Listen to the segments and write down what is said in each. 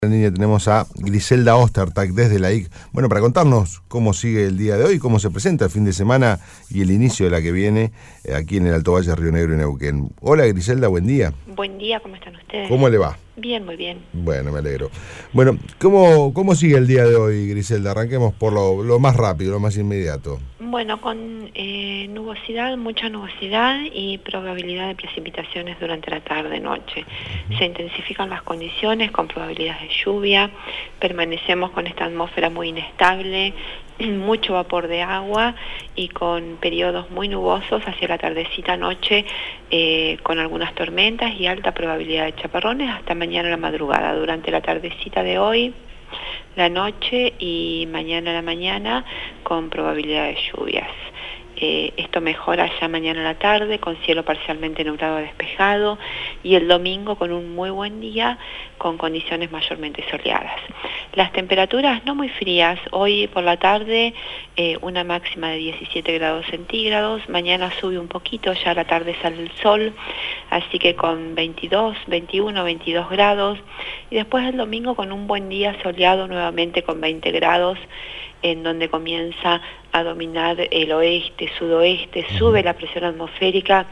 En línea tenemos a Griselda Ostertag desde la IC. Bueno, para contarnos cómo sigue el día de hoy, cómo se presenta el fin de semana y el inicio de la que viene aquí en el Alto Valle, Río Negro y Neuquén. Hola Griselda, buen día. Buen día, ¿cómo están ustedes? ¿Cómo le va? Bien, muy bien. Bueno, me alegro. Bueno, ¿cómo sigue el día de hoy, Griselda? Arranquemos por lo más rápido, lo más inmediato. Bueno, con nubosidad, mucha nubosidad y probabilidad de precipitaciones durante la tarde-noche. Se intensifican las condiciones con probabilidades de lluvia, permanecemos con esta atmósfera muy inestable, mucho vapor de agua y con periodos muy nubosos hacia la tardecita-noche, con algunas tormentas y alta probabilidad de chaparrones hasta mañana a la madrugada. Durante la tardecita de hoy, la noche y mañana a la mañana con probabilidad de lluvias. Esto mejora ya mañana a la tarde con cielo parcialmente nublado a despejado y el domingo con un muy buen día con condiciones mayormente soleadas. Las temperaturas no muy frías, hoy por la tarde una máxima de 17 grados centígrados, mañana sube un poquito, ya a la tarde sale el sol, así que con 22, 21, 22 grados y después el domingo con un buen día soleado nuevamente con 20 grados, en donde comienza a dominar el oeste, sudoeste, sube la presión atmosférica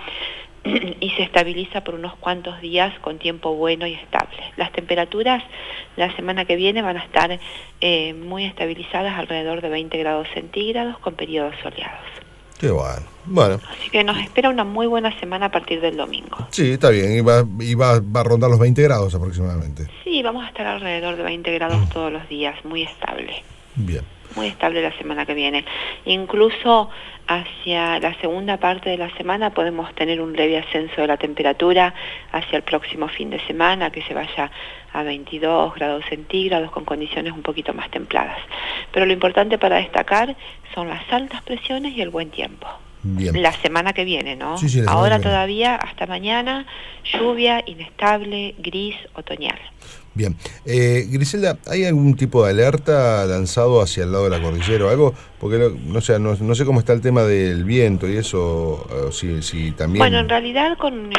y se estabiliza por unos cuantos días con tiempo bueno y estable. Las temperaturas la semana que viene van a estar muy estabilizadas alrededor de 20 grados centígrados con periodos soleados. Qué bueno. Bueno. Así que nos espera una muy buena semana a partir del domingo. Sí, está bien. Y va a rondar los 20 grados aproximadamente. Sí, vamos a estar alrededor de 20 grados todos los días, muy estable. Bien. Muy estable la semana que viene. Incluso hacia la segunda parte de la semana podemos tener un leve ascenso de la temperatura hacia el próximo fin de semana, que se vaya a 22 grados centígrados con condiciones un poquito más templadas. Pero lo importante para destacar son las altas presiones y el buen tiempo. Bien. La semana que viene, ¿no? Sí, Ahora todavía, hasta mañana, lluvia, inestable, gris, otoñal. Bien. Griselda, ¿hay algún tipo de alerta lanzado hacia el lado de la cordillera o algo? Porque no sé cómo está el tema del viento y eso, si también... Bueno, en realidad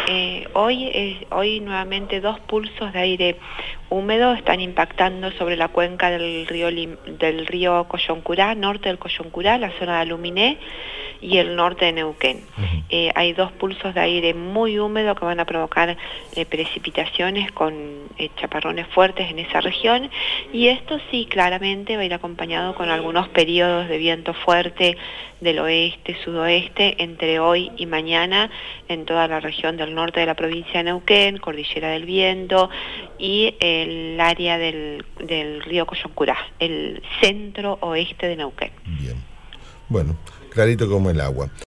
hoy nuevamente dos pulsos de aire húmedo están impactando sobre la cuenca del río Coyoncurá, norte del Coyoncurá, la zona de Aluminé y el norte de Neuquén. Hay dos pulsos de aire muy húmedo que van a provocar precipitaciones con chaparrones fuertes en esa región, y esto sí claramente va a ir acompañado con algunos periodos de viento fuerte del oeste, sudoeste entre hoy y mañana en toda la región del norte de la provincia de Neuquén, Cordillera del Viento y el área del río Coyoncurá, el centro oeste de Neuquén. Bien. Bueno, clarito como el agua.